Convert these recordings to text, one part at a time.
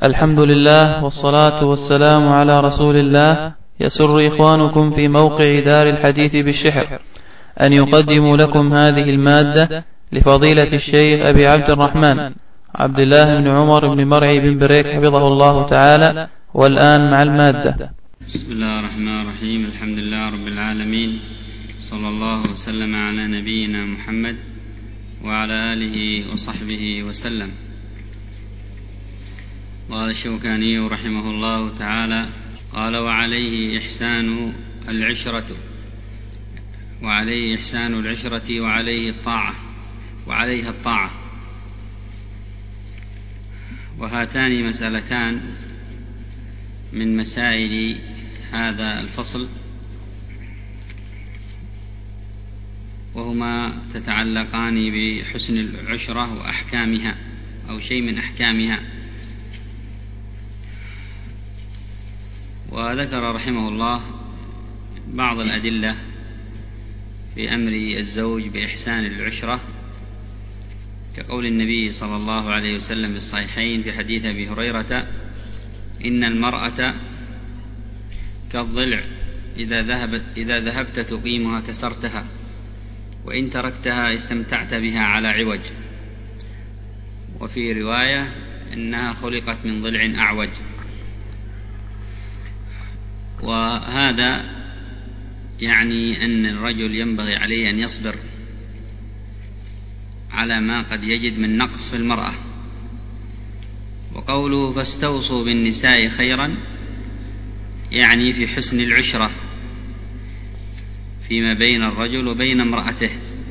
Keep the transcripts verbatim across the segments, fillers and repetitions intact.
الحمد لله والصلاة والسلام على رسول الله. يسر إخوانكم في موقع دار الحديث بالشحر أن يقدموا لكم هذه المادة لفضيلة الشيخ أبي عبد الرحمن عبد الله بن عمر بن مرعي بن بريك حفظه الله تعالى. والآن مع المادة. بسم الله الرحمن الرحيم. الحمد لله رب العالمين، صلى الله وسلم على نبينا محمد وعلى آله وصحبه وسلم. قال الشوكاني رحمه الله تعالى: قال وعليه إحسان العشرة وعليه إحسان العشرة وعليه الطاعة وعليها الطاعة. وهاتان مسألتان من مسائل هذا الفصل، وهما تتعلقان بحسن العشرة وأحكامها أو شيء من أحكامها. وذكر رحمه الله بعض الأدلة في أمر الزوج بإحسان العشرة، كقول النبي صلى الله عليه وسلم في الصحيحين في حديث أبي هريرة: إن المرأة كالضلع إذا ذهبت إذا ذهبت تقيمها كسرتها، وإن تركتها استمتعت بها على عوج. وفي رواية: إنها خلقت من ضلع أعوج. وهذا يعني أن الرجل ينبغي عليه أن يصبر على ما قد يجد من نقص في المرأة. وقوله فاستوصوا بالنساء خيرا يعني في حسن العشرة فيما بين الرجل وبين امرأته.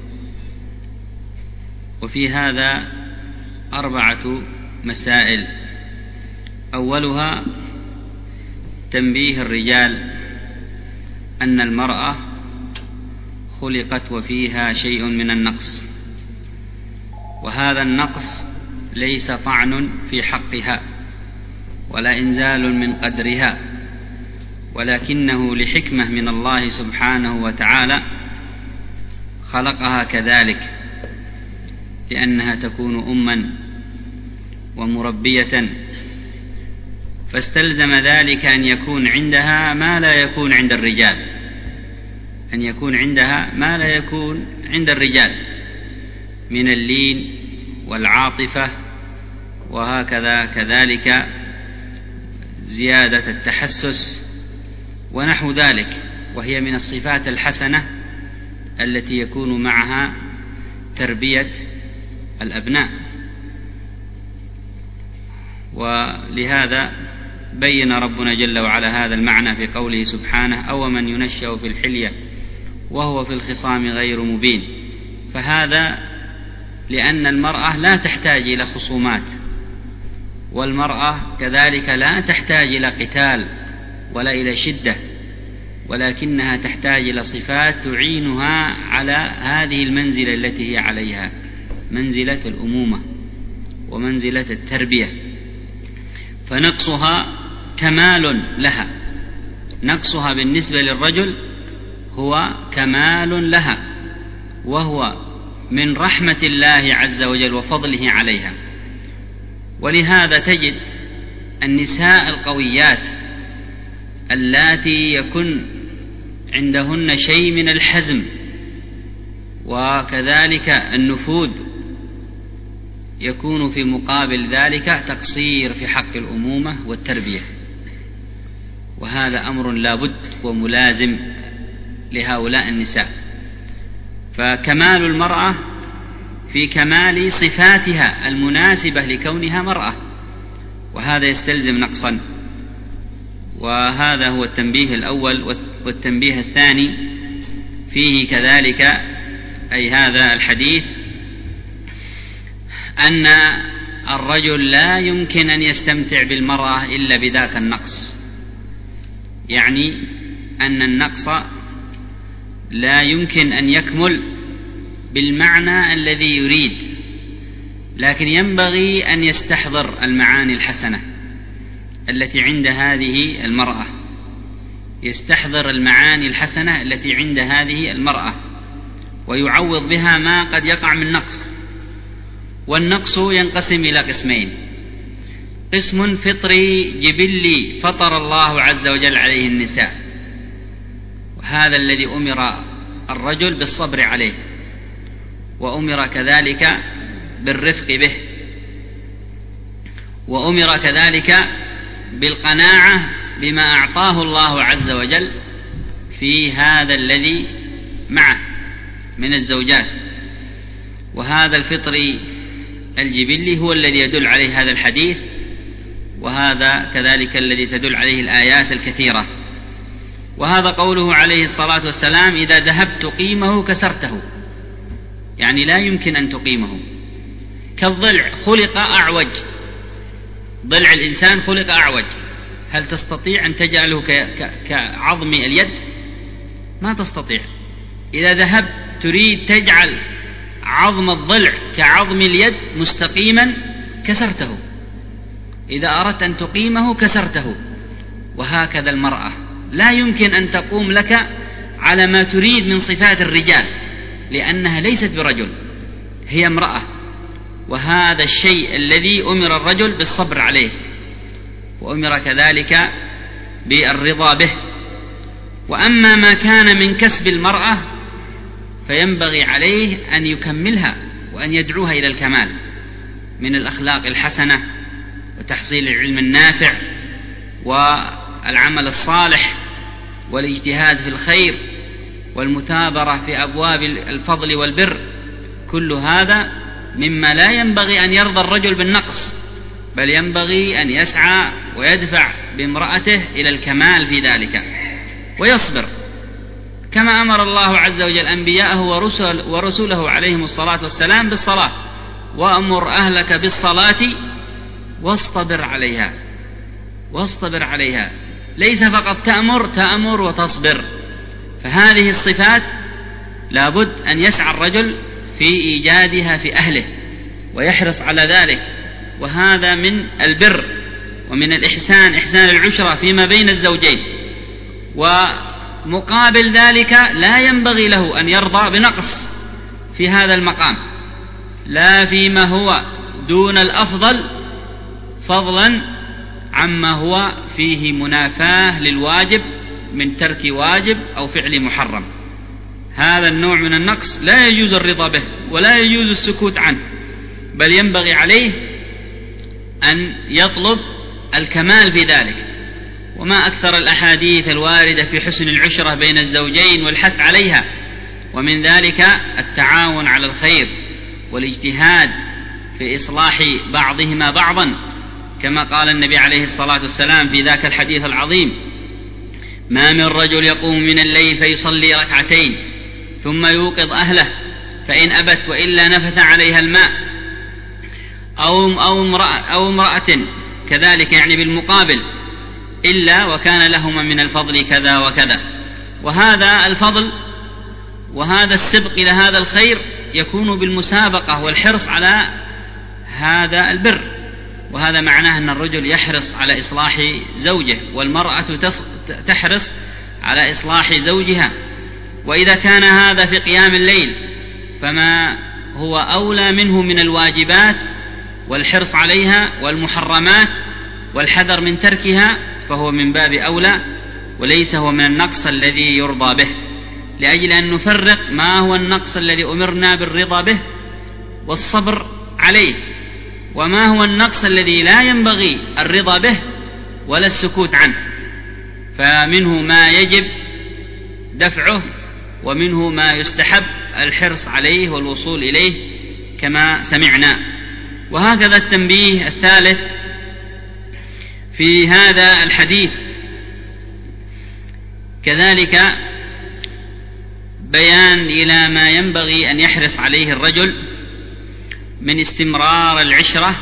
وفي هذا أربعة مسائل. أولها تنبيه الرجال أن المرأة خلقت وفيها شيء من النقص، وهذا النقص ليس طعن في حقها ولا إنزال من قدرها، ولكنه لحكمة من الله سبحانه وتعالى خلقها كذلك، لأنها تكون أما ومربية، فاستلزم ذلك أن يكون عندها ما لا يكون عند الرجال أن يكون عندها ما لا يكون عند الرجال من اللين والعاطفة، وهكذا كذلك زيادة التحسس ونحو ذلك، وهي من الصفات الحسنة التي يكون معها تربية الأبناء. ولهذا بين ربنا جل وعلا هذا المعنى في قوله سبحانه: أو من ينشأ في الحلية وهو في الخصام غير مبين. فهذا لأن المرأة لا تحتاج إلى خصومات، والمرأة كذلك لا تحتاج إلى قتال ولا إلى شدة، ولكنها تحتاج إلى صفات تعينها على هذه المنزلة التي هي عليها، منزلة الأمومة ومنزلة التربية. فنقصها كمال لها، نقصها بالنسبة للرجل هو كمال لها، وهو من رحمة الله عز وجل وفضله عليها. ولهذا تجد النساء القويات اللاتي يكون عندهن شيء من الحزم وكذلك النفوذ، يكون في مقابل ذلك تقصير في حق الأمومة والتربية، وهذا أمر لابد وملازم لهؤلاء النساء. فكمال المرأة في كمال صفاتها المناسبة لكونها مرأة، وهذا يستلزم نقصا. وهذا هو التنبيه الأول. والتنبيه الثاني فيه كذلك، أي هذا الحديث، أن الرجل لا يمكن أن يستمتع بالمرأة إلا بذاك النقص، يعني أن النقص لا يمكن أن يكمل بالمعنى الذي يريد، لكن ينبغي أن يستحضر المعاني الحسنة التي عند هذه المرأة، يستحضر المعاني الحسنة التي عند هذه المرأة ويعوض بها ما قد يقع من نقص. والنقص ينقسم إلى قسمين: قسم فطري جبلي فطر الله عز وجل عليه النساء، وهذا الذي أمر الرجل بالصبر عليه، وأمر كذلك بالرفق به، وأمر كذلك بالقناعة بما أعطاه الله عز وجل في هذا الذي معه من الزوجات. وهذا الفطري الجبلي هو الذي يدل عليه هذا الحديث، وهذا كذلك الذي تدل عليه الآيات الكثيرة. وهذا قوله عليه الصلاة والسلام: إذا ذهبت تقيمه كسرته، يعني لا يمكن أن تقيمه. كالضلع خلق أعوج، ضلع الإنسان خلق أعوج، هل تستطيع أن تجعله كعظم اليد؟ ما تستطيع. إذا ذهبت تريد تجعل عظم الضلع كعظم اليد مستقيما كسرته، إذا أردت أن تقيمه كسرته. وهكذا المرأة لا يمكن أن تقوم لك على ما تريد من صفات الرجال، لأنها ليست برجل، هي امرأة. وهذا الشيء الذي أمر الرجل بالصبر عليه، وأمر كذلك بالرضا به. وأما ما كان من كسب المرأة فينبغي عليه أن يكملها وأن يدعوها إلى الكمال من الأخلاق الحسنة، وتحصيل العلم النافع، والعمل الصالح، والاجتهاد في الخير، والمثابرة في أبواب الفضل والبر. كل هذا مما لا ينبغي أن يرضى الرجل بالنقص، بل ينبغي أن يسعى ويدفع بامرأته إلى الكمال في ذلك، ويصبر كما أمر الله عز وجل أنبياءه ورسل ورسوله عليهم الصلاة والسلام بالصلاة: وأمر أهلك بالصلاة واصطبر عليها. واصطبر عليها، ليس فقط تأمر تأمر وتصبر. فهذه الصفات لابد أن يسعى الرجل في إيجادها في أهله ويحرص على ذلك. وهذا من البر ومن الإحسان، إحسان العشرة فيما بين الزوجين. ومقابل ذلك لا ينبغي له أن يرضى بنقص في هذا المقام، لا فيما هو دون الأفضل فضلا عما هو فيه منافاة للواجب من ترك واجب أو فعل محرم. هذا النوع من النقص لا يجوز الرضا به ولا يجوز السكوت عنه، بل ينبغي عليه أن يطلب الكمال في ذلك. وما أكثر الأحاديث الواردة في حسن العشرة بين الزوجين والحث عليها، ومن ذلك التعاون على الخير والاجتهاد في إصلاح بعضهما بعضا، كما قال النبي عليه الصلاة والسلام في ذاك الحديث العظيم: ما من رجل يقوم من الليل فيصلي ركعتين ثم يوقظ أهله فإن أبت وإلا نفث عليها الماء، أو, أو, امرأة, أو امرأة كذلك يعني بالمقابل، إلا وكان لهما من الفضل كذا وكذا. وهذا الفضل وهذا السبق إلى هذا الخير يكون بالمسابقة والحرص على هذا البر. وهذا معناه أن الرجل يحرص على إصلاح زوجه، والمرأة تحرص على إصلاح زوجها. وإذا كان هذا في قيام الليل فما هو أولى منه من الواجبات والحرص عليها، والمحرمات والحذر من تركها، فهو من باب أولى، وليس هو من النقص الذي يرضى به، لأجل أن نفرق ما هو النقص الذي أمرنا بالرضا به والصبر عليه، وما هو النقص الذي لا ينبغي الرضا به ولا السكوت عنه. فمنه ما يجب دفعه، ومنه ما يستحب الحرص عليه والوصول إليه كما سمعنا. وهكذا التنبيه الثالث في هذا الحديث كذلك بيان إلى ما ينبغي أن يحرص عليه الرجل من استمرار العشرة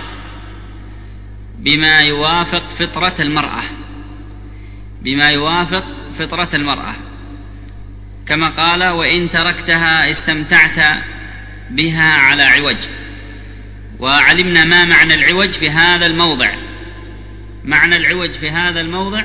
بما يوافق فطرة المرأة بما يوافق فطرة المرأة كما قال: وإن تركتها استمتعت بها على عوج. وعلمنا ما معنى العوج في هذا الموضع. معنى العوج في هذا الموضع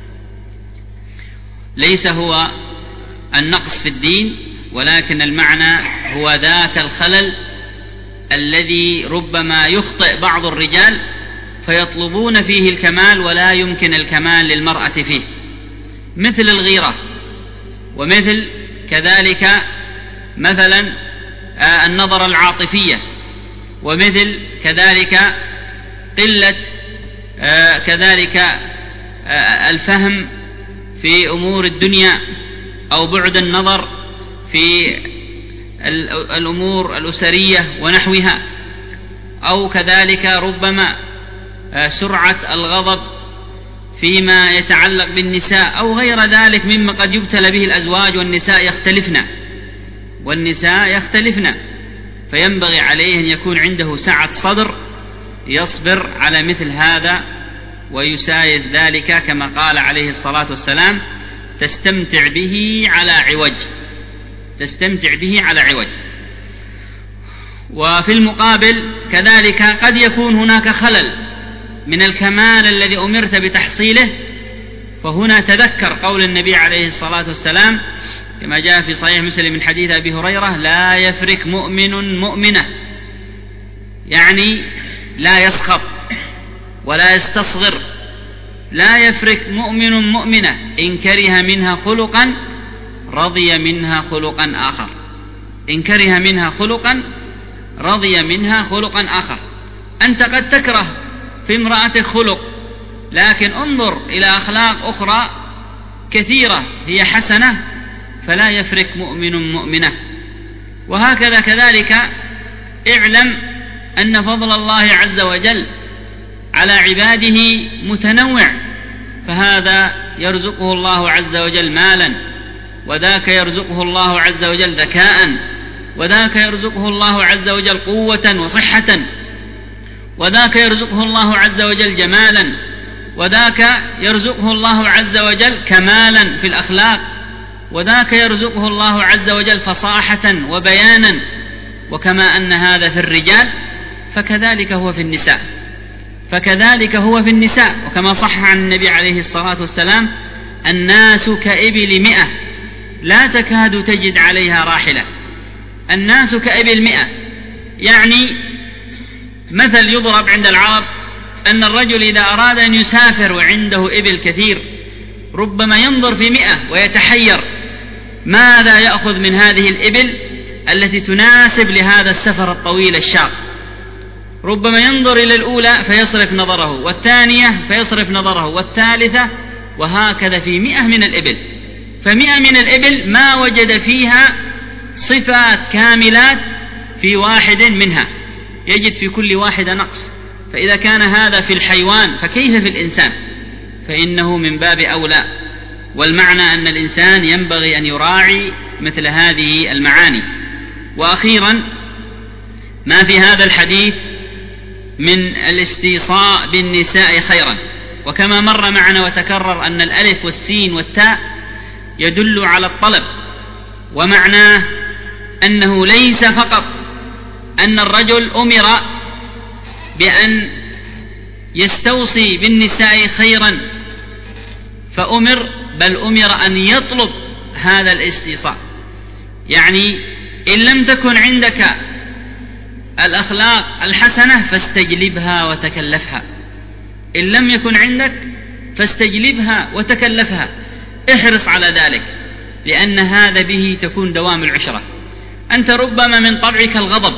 ليس هو النقص في الدين، ولكن المعنى هو ذاك الخلل الذي ربما يخطئ بعض الرجال فيطلبون فيه الكمال ولا يمكن الكمال للمرأة فيه، مثل الغيرة، ومثل كذلك مثلا النظر العاطفية، ومثل كذلك قلة كذلك الفهم في أمور الدنيا، أو بعد النظر في الأمور الأسرية ونحوها، أو كذلك ربما سرعة الغضب فيما يتعلق بالنساء، أو غير ذلك مما قد يبتلى به الأزواج، والنساء يختلفن والنساء يختلفن فينبغي عليه أن يكون عنده سعة صدر يصبر على مثل هذا ويسايز ذلك، كما قال عليه الصلاة والسلام: تستمتع به على عوج، تستمتع به على عوج. وفي المقابل كذلك قد يكون هناك خلل من الكمال الذي أمرت بتحصيله، فهنا تذكر قول النبي عليه الصلاة والسلام كما جاء في صحيح مسلم من حديث أبي هريرة: لا يفرك مؤمن مؤمنة، يعني لا يسخط ولا يستصغر. لا يفرك مؤمن مؤمنة إن كره منها خلقا رضي منها خلقا آخر، إن كره منها خلقا رضي منها خلقا آخر. أنت قد تكره في امرأة خلق، لكن انظر إلى أخلاق أخرى كثيرة هي حسنة، فلا يفرك مؤمن مؤمنة. وهكذا كذلك اعلم أن فضل الله عز وجل على عباده متنوع، فهذا يرزقه الله عز وجل مالا، وذاك يرزقه الله عز وجل ذكاء، وذاك يرزقه الله عز وجل قوة وصحة، وذاك يرزقه الله عز وجل جمالا، وذاك يرزقه الله عز وجل كمالا في الأخلاق، وذاك يرزقه الله عز وجل فصاحة وبيانا. وكما أن هذا في الرجال فكذلك هو في النساء، فكذلك هو في النساء. وكما صح عن النبي عليه الصلاة والسلام: الناس كإبل مئة لا تكاد تجد عليها راحلة. الناس كإبل مئة، يعني مثل يضرب عند العرب أن الرجل إذا أراد أن يسافر وعنده إبل كثير ربما ينظر في مئة ويتحير ماذا يأخذ من هذه الإبل التي تناسب لهذا السفر الطويل الشاق. ربما ينظر إلى الأولى فيصرف نظره، والثانية فيصرف نظره، والثالثة، وهكذا في مئة من الإبل. فمئة من الإبل ما وجد فيها صفات كاملات في واحد منها، يجد في كل واحدة نقص. فإذا كان هذا في الحيوان فكيف في الإنسان؟ فإنه من باب أولى. والمعنى أن الإنسان ينبغي أن يراعي مثل هذه المعاني. وأخيرا ما في هذا الحديث من الاستيصاء بالنساء خيرا. وكما مر معنا وتكرر أن الألف والسين والتاء يدل على الطلب، ومعناه أنه ليس فقط أن الرجل أمر بأن يستوصي بالنساء خيرا فأمر، بل أمر أن يطلب هذا الاستيصاء. يعني إن لم تكن عندك الأخلاق الحسنة فاستجلبها وتكلفها، إن لم يكن عندك فاستجلبها وتكلفها، احرص على ذلك، لأن هذا به تكون دوام العشرة. أنت ربما من طبعك الغضب،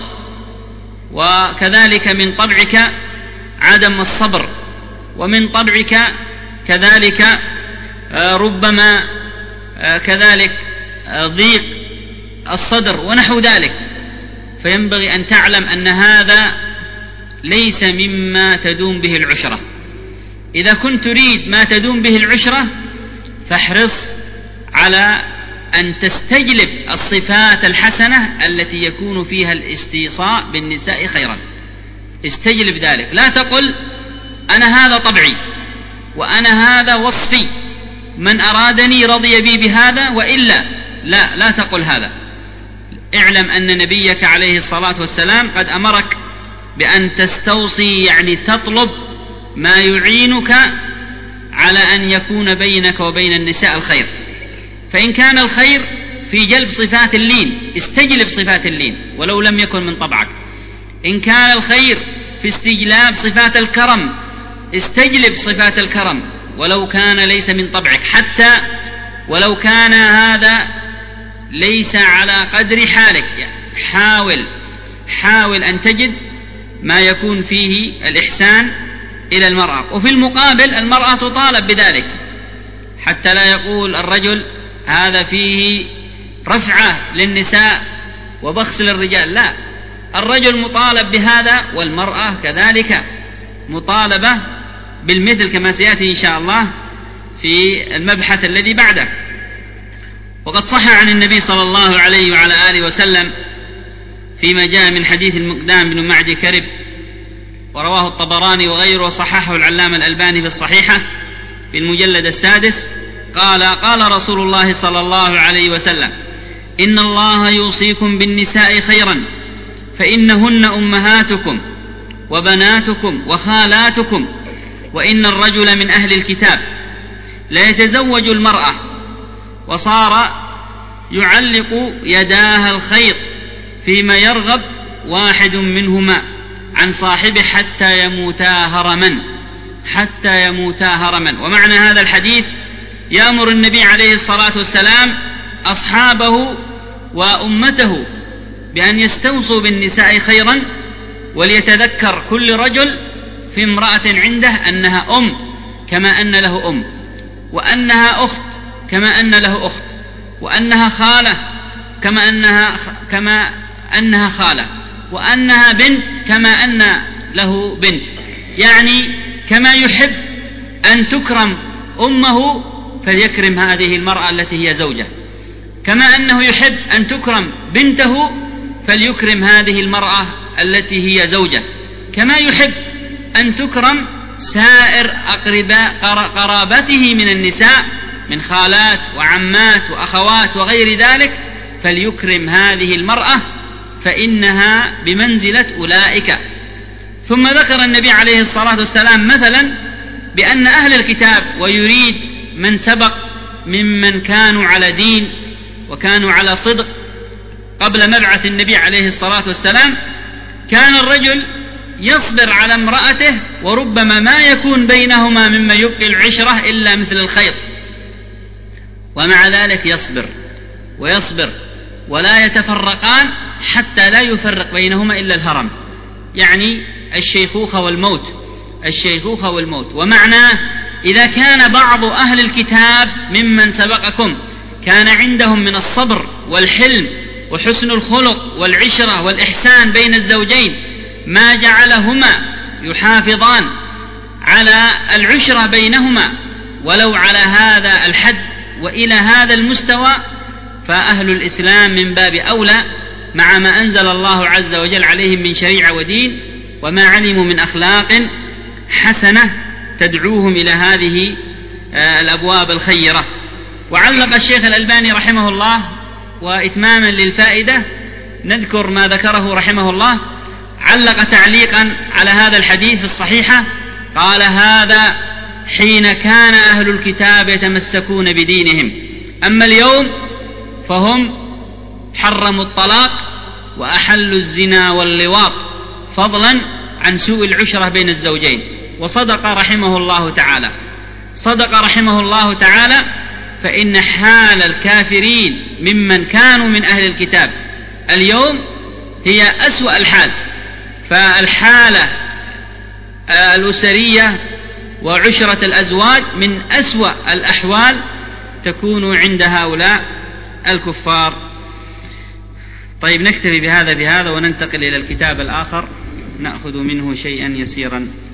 وكذلك من طبعك عدم الصبر، ومن طبعك كذلك ربما كذلك ضيق الصدر ونحو ذلك. فينبغي أن تعلم أن هذا ليس مما تدوم به العشرة. إذا كنت تريد ما تدوم به العشرة فاحرص على أن تستجلب الصفات الحسنة التي يكون فيها الاستيصاء بالنساء خيرا. استجلب ذلك، لا تقل أنا هذا طبعي وأنا هذا وصفي، من أرادني رضي بي بهذا وإلا لا، لا تقل هذا. اعلم أن نبيك عليه الصلاة والسلام قد أمرك بأن تستوصي، يعني تطلب ما يعينك على أن يكون بينك وبين النساء الخير. فإن كان الخير في جلب صفات اللين استجلب صفات اللين ولو لم يكن من طبعك. إن كان الخير في استجلاب صفات الكرم استجلب صفات الكرم ولو كان ليس من طبعك، حتى ولو كان هذا ليس على قدر حالك، يعني حاول حاول أن تجد ما يكون فيه الإحسان إلى المرأة. وفي المقابل المرأة تطالب بذلك، حتى لا يقول الرجل هذا فيه رفعة للنساء وبخس للرجال، لا، الرجل مطالب بهذا والمرأة كذلك مطالبة بالمثل، كما سيأتي إن شاء الله في المبحث الذي بعده. وقد صح عن النبي صلى الله عليه وعلى آله وسلم فيما جاء من حديث المقدام بن معدي كرب، ورواه الطبراني وغيره وصححه العلامة الألباني في الصحيحة في المجلد السادس، قال قال رسول الله صلى الله عليه وسلم: إن الله يوصيكم بالنساء خيرا، فإنهن أمهاتكم وبناتكم وخالاتكم، وإن الرجل من أهل الكتاب لا يتزوج المرأة وصار يعلق يداها الخيط فيما يرغب واحد منهما عن صاحبه حتى يموتا هرما حتى يموتا هرما. ومعنى هذا الحديث يأمر النبي عليه الصلاة والسلام أصحابه وأمته بأن يستوصوا بالنساء خيرا، وليتذكر كل رجل في امرأة عنده أنها أم كما أن له أم، وأنها أخت كما أن له أخت، وأنها خالة كما أنها كما أنها خالة، وأنها بنت كما أن له بنت، يعني كما يحب أن تكرم أمه فليكرم هذه المرأة التي هي زوجة، كما أنه يحب أن تكرم بنته فليكرم هذه المرأة التي هي زوجة، كما يحب أن تكرم سائر أقرباء قرابته من النساء من خالات وعمات وأخوات وغير ذلك، فليكرم هذه المرأة فإنها بمنزلة أولئك. ثم ذكر النبي عليه الصلاة والسلام مثلا بأن أهل الكتاب، ويريد من سبق ممن كانوا على دين وكانوا على صدق قبل مبعث النبي عليه الصلاة والسلام، كان الرجل يصبر على امرأته، وربما ما يكون بينهما مما يبقي العشرة إلا مثل الخيط، ومع ذلك يصبر ويصبر ولا يتفرقان حتى لا يفرق بينهما إلا الهرم، يعني الشيخوخة والموت الشيخوخة والموت. ومعناه إذا كان بعض أهل الكتاب ممن سبقكم كان عندهم من الصبر والحلم وحسن الخلق والعشرة والإحسان بين الزوجين ما جعلهما يحافظان على العشرة بينهما ولو على هذا الحد وإلى هذا المستوى، فأهل الإسلام من باب أولى مع ما أنزل الله عز وجل عليهم من شريعة ودين وما علموا من أخلاق حسنة تدعوهم إلى هذه الأبواب الخيرة. وعلق الشيخ الألباني رحمه الله، وإتماما للفائدة نذكر ما ذكره رحمه الله، علق تعليقا على هذا الحديث الصحيحة، قال: هذا حين كان أهل الكتاب يتمسكون بدينهم، أما اليوم فهم حرموا الطلاق وأحلوا الزنا واللواط فضلا عن سوء العشرة بين الزوجين. وصدق رحمه الله تعالى صدق رحمه الله تعالى فإن حال الكافرين ممن كانوا من أهل الكتاب اليوم هي أسوأ الحال، فالحالة الأسرية وعشرة الأزواج من أسوأ الأحوال تكون عند هؤلاء الكفار. طيب، نكتفي بهذا بهذا وننتقل إلى الكتاب الآخر نأخذ منه شيئا يسيرا.